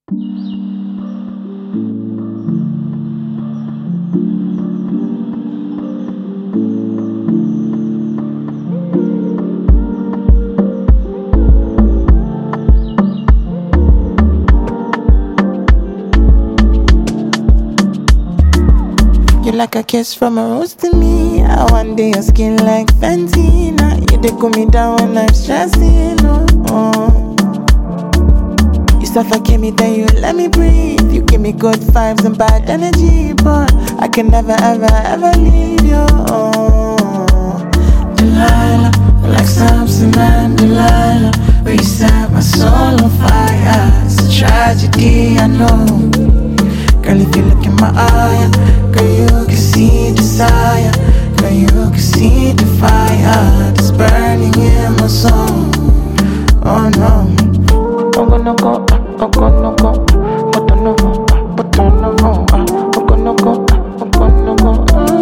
You like a kiss from a rose to me. I want your skin like Fenty. Now you dey cool me down when I'm stressing. Oh. You suffocate me, then you let me breathe. You give me good vibes and bad energy, but I can never ever ever leave you. Oh. Delilah, like Samson and Delilah, where you set my soul on fire. It's a tragedy, I know. Girl, if you look in my eye, girl, you can see desire. Girl, you can see the fire that's burning in my soul. Oh no. I'm gonna go, I'm gonna go, but I know, but I know, I'm gonna go, I'm gonna go.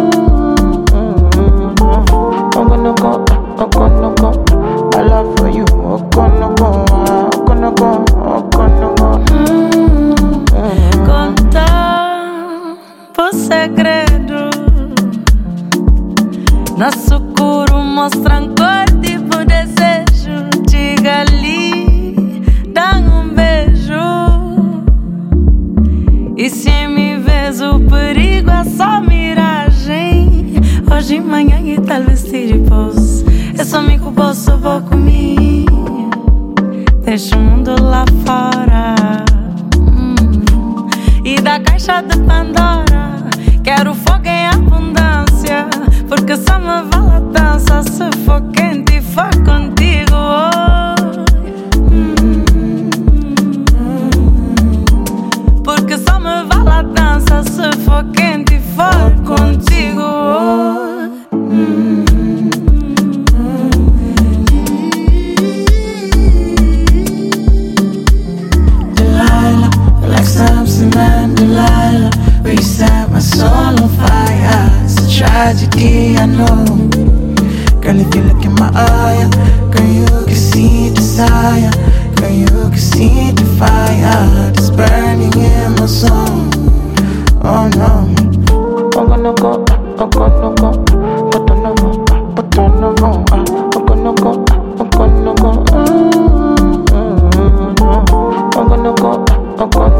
I'm gonna go, I'm gonna go. My love for you, I'm gonna go, I'm gonna go, I'm gonna go. Contar por segredo, nosso coro mostra cor tipo desejo. Diga ali, dá beijo. E se me vês o perigo é só miragem. Hoje, manhã e talvez te repouso. É só me que posso vou comigo. Deixa o mundo lá fora. E da caixa de Pandora quero fogo em abundância, porque só me vale a dança se for quente e for contigo. Porque só me vale a dança se for quente e for contigo. Delilah, like Samson and Delilah, where you set my soul on fire. It's a tragedy, I know. Girl, if you look in my eye, girl, you can see desire. Girl, you can see the fire that's burning in my soul. Oh no. I'm gonna go, I'm gonna go, but I know, but I know, I'm gonna go, I'm gonna go. I'm gonna go, I'm gonna